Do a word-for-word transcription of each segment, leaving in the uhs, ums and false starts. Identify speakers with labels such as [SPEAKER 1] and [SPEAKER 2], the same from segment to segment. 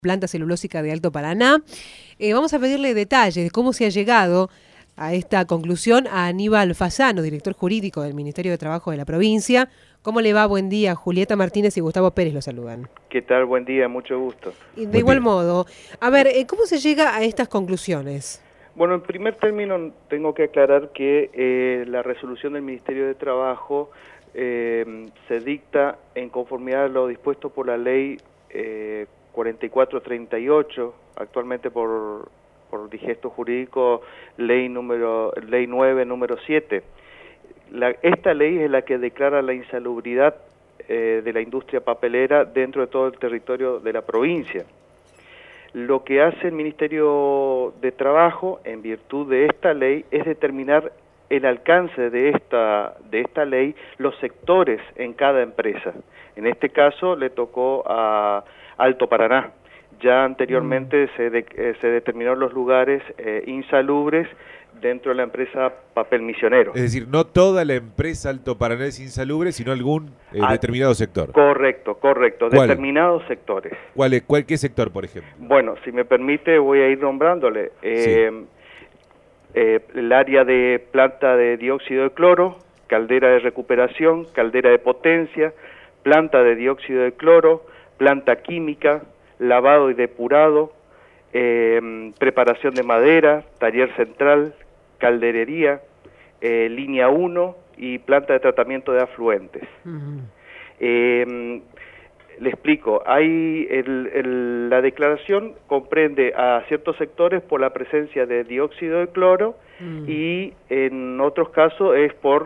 [SPEAKER 1] planta celulósica de Alto Paraná. Eh, vamos a pedirle detalles de cómo se ha llegado a esta conclusión a Aníbal Fasano, director jurídico del Ministerio de Trabajo de la provincia. ¿Cómo le va? Buen día. Julieta Martínez y Gustavo Pérez lo saludan.
[SPEAKER 2] ¿Qué tal? Buen día, mucho gusto.
[SPEAKER 1] Y de
[SPEAKER 2] Buen
[SPEAKER 1] igual
[SPEAKER 2] día.
[SPEAKER 1] modo, a ver, eh, ¿cómo se llega a estas conclusiones?
[SPEAKER 2] Bueno, en primer término tengo que aclarar que eh, la resolución del Ministerio de Trabajo eh, se dicta en conformidad a lo dispuesto por la ley eh, cuarenta y cuatro treinta y ocho, actualmente por, por digesto jurídico, ley número ley nueve, número siete. La, esta ley es la que declara la insalubridad eh, de la industria papelera dentro de todo el territorio de la provincia. Lo que hace el Ministerio de Trabajo, en virtud de esta ley, es determinar el alcance de esta, de esta ley, los sectores en cada empresa. En este caso le tocó a Alto Paraná. Ya anteriormente mm. se, de, eh, se determinaron los lugares eh, insalubres dentro de la empresa Papel Misionero.
[SPEAKER 3] Es decir, no toda la empresa Alto Paraná es insalubre, sino algún eh, ah, determinado sector.
[SPEAKER 2] Correcto, correcto,
[SPEAKER 3] ¿Cuál?
[SPEAKER 2] Determinados sectores.
[SPEAKER 3] ¿Cuál, es, cuál, ¿Qué sector, por ejemplo?
[SPEAKER 2] Bueno, si me permite, voy a ir nombrándole. Eh, sí. eh, el área de planta de dióxido de cloro, caldera de recuperación, caldera de potencia, planta de dióxido de cloro, planta química, lavado y depurado, eh, preparación de madera, taller central, calderería, eh, línea uno y planta de tratamiento de afluentes. Uh-huh. eh, le explico, hay el, el, la declaración comprende a ciertos sectores por la presencia de dióxido de cloro uh-huh. y en otros casos es por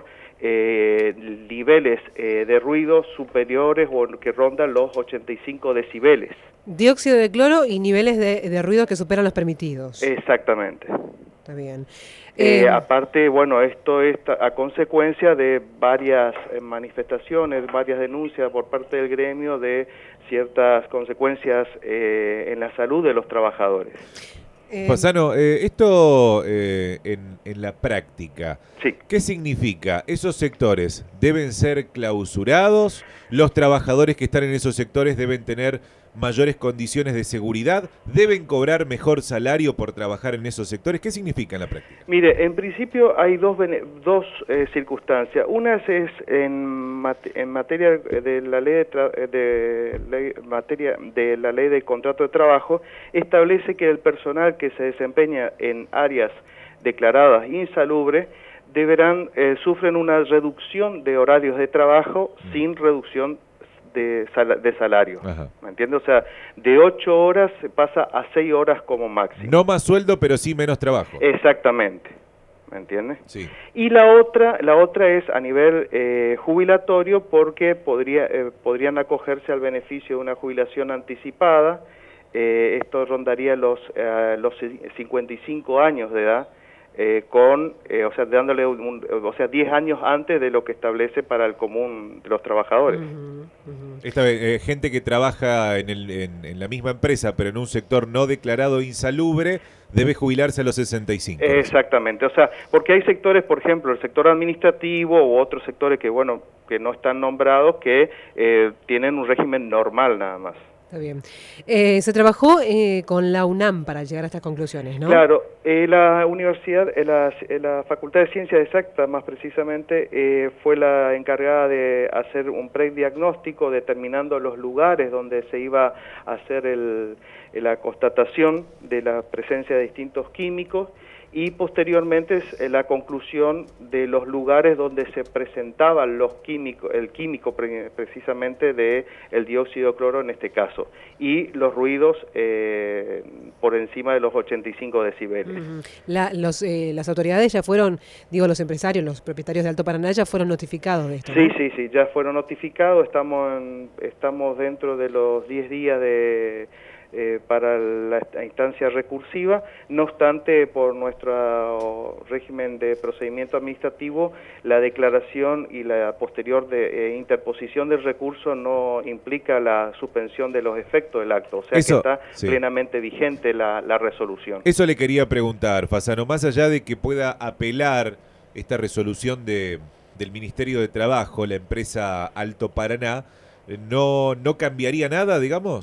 [SPEAKER 2] eh, niveles eh, de ruido superiores o que rondan los ochenta y cinco decibeles.
[SPEAKER 1] Dióxido de cloro y niveles de, de ruido que superan los permitidos.
[SPEAKER 2] Exactamente.
[SPEAKER 1] Está bien.
[SPEAKER 2] Eh,
[SPEAKER 1] eh,
[SPEAKER 2] aparte, bueno, esto es a consecuencia de varias eh, manifestaciones, varias denuncias por parte del gremio de ciertas consecuencias eh, en la salud de los trabajadores.
[SPEAKER 3] Eh, Fasano, eh, esto eh, en, en la práctica,
[SPEAKER 2] sí.
[SPEAKER 3] ¿Qué significa? ¿Esos sectores deben ser clausurados? ¿Los trabajadores que están en esos sectores deben tener mayores condiciones de seguridad? ¿Deben cobrar mejor salario por trabajar en esos sectores? ¿Qué significa en la práctica?
[SPEAKER 2] Mire, en principio hay dos, dos eh, circunstancias. Una es en, mate, en materia de la ley de, tra de ley, materia de la ley del contrato de trabajo, establece que el personal que se desempeña en áreas declaradas insalubres deberán eh, sufren una reducción de horarios de trabajo mm. sin reducción de, sal de salario. Ajá. ¿Me entiendes? O sea, de ocho horas se pasa a seis horas como máximo.
[SPEAKER 3] No más sueldo, pero sí menos trabajo.
[SPEAKER 2] Exactamente. ¿Me entiendes?
[SPEAKER 3] Sí.
[SPEAKER 2] Y la otra, la otra es a nivel eh, jubilatorio, porque podría, eh, podrían acogerse al beneficio de una jubilación anticipada. Eh, esto rondaría los, eh, los cincuenta y cinco años de edad. Eh, con, eh, o sea, dándole, un, o sea, diez años antes de lo que establece para el común de los trabajadores.
[SPEAKER 3] Uh-huh, uh-huh. Esta vez, eh, gente que trabaja en, el, en, en la misma empresa, pero en un sector no declarado insalubre, debe jubilarse a los sesenta y cinco.
[SPEAKER 2] Exactamente, o sea, porque hay sectores, por ejemplo, el sector administrativo u otros sectores que, bueno, que no están nombrados, que eh, tienen un régimen normal nada más.
[SPEAKER 1] Está bien. Eh, se trabajó eh, con la UNAM para llegar a estas conclusiones, ¿no?
[SPEAKER 2] Claro, eh, la universidad, eh, la, eh, la Facultad de Ciencias Exactas, más precisamente, eh, fue la encargada de hacer un prediagnóstico determinando los lugares donde se iba a hacer el, la constatación de la presencia de distintos químicos y posteriormente la conclusión de los lugares donde se presentaban los químicos, el químico pre precisamente de el dióxido de cloro en este caso, y los ruidos eh, por encima de los ochenta y cinco decibeles.
[SPEAKER 1] Uh-huh. La, los, eh, las autoridades ya fueron, digo, los empresarios, los propietarios de Alto Paraná ya fueron notificados de esto,
[SPEAKER 2] Sí,
[SPEAKER 1] ¿no?
[SPEAKER 2] sí, sí, ya fueron notificados, estamos, en, estamos dentro de los diez días de... Eh, para la, la instancia recursiva. No obstante, por nuestro régimen de procedimiento administrativo, la declaración y la posterior de, eh, interposición del recurso no implica la suspensión de los efectos del acto, o sea Eso, que está sí. plenamente vigente la, la resolución.
[SPEAKER 3] Eso le quería preguntar, Fasano, más allá de que pueda apelar esta resolución de, del Ministerio de Trabajo, la empresa Alto Paraná, ¿no, no cambiaría nada, digamos?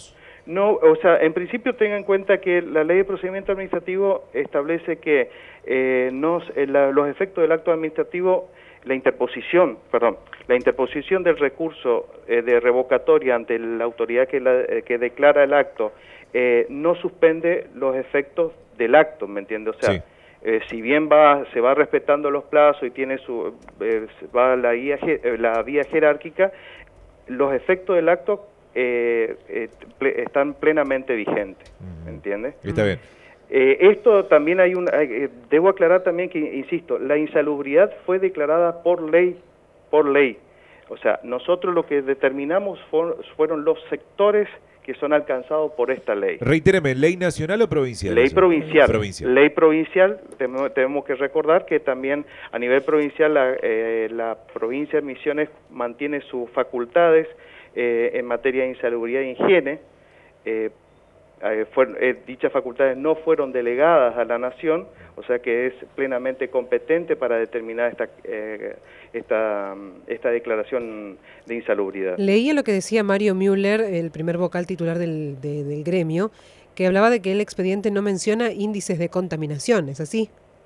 [SPEAKER 2] No, o sea, en principio tenga en cuenta que la Ley de Procedimiento Administrativo establece que eh, nos, eh, la, los efectos del acto administrativo, la interposición, perdón, la interposición del recurso eh, de revocatoria ante la autoridad que, la, eh, que declara el acto, eh, no suspende los efectos del acto, ¿me entiendes? O sea, sí. eh, si bien va, se va respetando los plazos y tiene su, eh, va la, guía, la vía jerárquica, los efectos del acto Eh, eh, ple, están plenamente vigentes, ¿me entiendes?
[SPEAKER 3] Está bien.
[SPEAKER 2] Eh, esto también hay un, eh, debo aclarar también que, insisto, la insalubridad fue declarada por ley, por ley. O sea, nosotros lo que determinamos for, fueron los sectores que son alcanzados por esta ley.
[SPEAKER 3] Reitéreme, ¿ley nacional o provincial?
[SPEAKER 2] Ley
[SPEAKER 3] eso?
[SPEAKER 2] provincial.
[SPEAKER 3] provincial.
[SPEAKER 2] Ley provincial, tenemos, tenemos que recordar que también a nivel provincial la, eh, la provincia de Misiones mantiene sus facultades Eh, en materia de insalubridad e higiene. eh, eh, fueron, eh, dichas facultades no fueron delegadas a la Nación, o sea que es plenamente competente para determinar esta, eh, esta, esta declaración de insalubridad.
[SPEAKER 1] Leía lo que decía Mario Müller, el primer vocal titular del, de, del gremio, que hablaba de que el expediente no menciona índices de contaminación, ¿es así?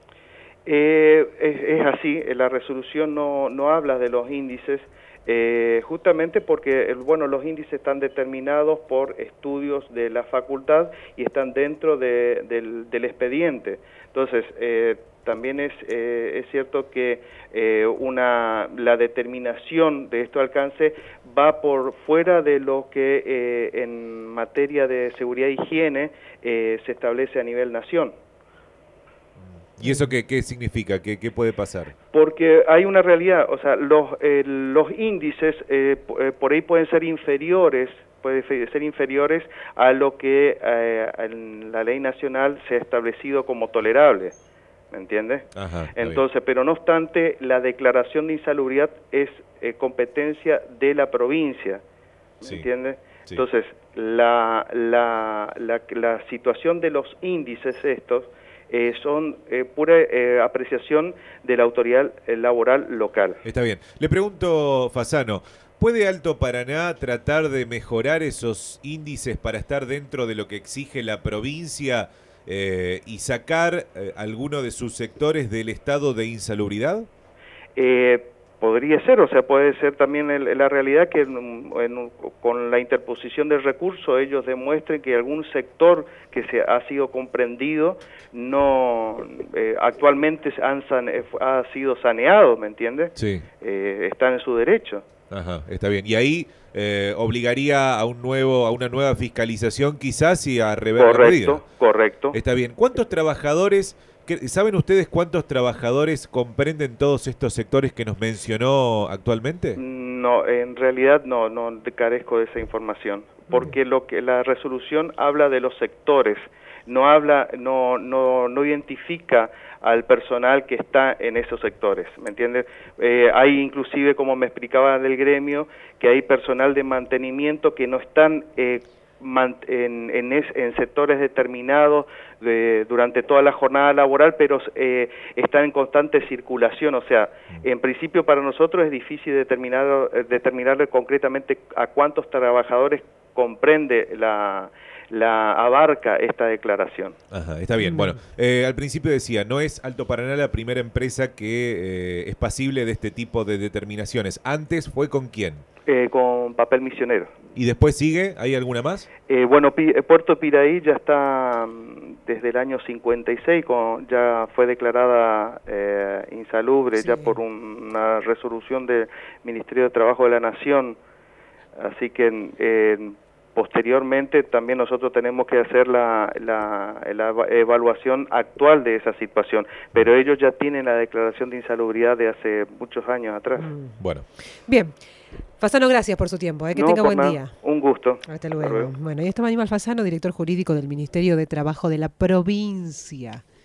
[SPEAKER 2] Eh, es, es así, la resolución no, no habla de los índices, Eh, justamente porque bueno, los índices están determinados por estudios de la facultad y están dentro de, del, del expediente. Entonces, eh, también es, eh, es cierto que eh, una, la determinación de este alcance va por fuera de lo que eh, en materia de seguridad e higiene eh, se establece a nivel nación.
[SPEAKER 3] ¿Y eso qué, qué significa? ¿Qué, ¿Qué puede pasar? Porque hay una realidad, o sea, los, eh, los índices eh, por ahí pueden ser inferiores, pueden ser inferiores a lo que eh, en la ley nacional se ha establecido como tolerable, ¿me entiendes? Ajá, entonces, pero no obstante, la declaración de insalubridad es eh, competencia de la provincia, ¿me sí, entiendes? Sí. Entonces, la, la, la, la situación de los índices estos Eh, son eh, pura eh, apreciación de la autoridad eh, laboral local. Está bien. Le pregunto, Fasano, ¿puede Alto Paraná tratar de mejorar esos índices para estar dentro de lo que exige la provincia eh, y sacar eh, alguno de sus sectores del estado de insalubridad? Eh, Podría ser, o sea, puede ser también el, la realidad que en, en, con la interposición del recurso ellos demuestren que algún sector que se ha sido comprendido no eh, actualmente han sane, ha sido saneado, ¿me entiendes? Sí. Eh, están en su derecho. Ajá, está bien. Y ahí eh, obligaría a un nuevo, a una nueva fiscalización quizás y a rever la medida. Correcto, correcto. Está bien. ¿Cuántos trabajadores? ¿Saben ustedes cuántos trabajadores comprenden todos estos sectores que nos mencionó actualmente? No, en realidad no, no carezco de esa información, porque lo que la resolución habla de los sectores, no habla, no, no, no identifica al personal que está en esos sectores, ¿me entiendes? Eh, hay inclusive, como me explicaba del gremio, que hay personal de mantenimiento que no están eh, En, en, es, en sectores determinados de, durante toda la jornada laboral, pero eh, están en constante circulación, o sea, en principio para nosotros es difícil determinar, determinarle concretamente a cuántos trabajadores comprende la, la abarca esta declaración. Ajá, está bien. Bueno, eh, al principio decía, no es Alto Paraná la primera empresa que eh, es pasible de este tipo de determinaciones. ¿Antes fue con quién? Eh, con Papel Misionero. ¿Y después sigue? ¿Hay alguna más? Eh, bueno, Pi Puerto Piraí ya está desde el año cincuenta y seis, con, ya fue declarada eh, insalubre, sí, ya por un, una resolución del Ministerio de Trabajo de la Nación. Así que eh, posteriormente también nosotros tenemos que hacer la, la, la evaluación actual de esa situación, pero ellos ya tienen la declaración de insalubridad de hace muchos años atrás. Mm. Bueno. Bien. Fasano, gracias por su tiempo, ¿eh? Que no, tenga buen nada. Día. Un gusto. Hasta luego. Hasta luego. Bueno, y estaba Aníbal Fasano, director jurídico del Ministerio de Trabajo de la provincia.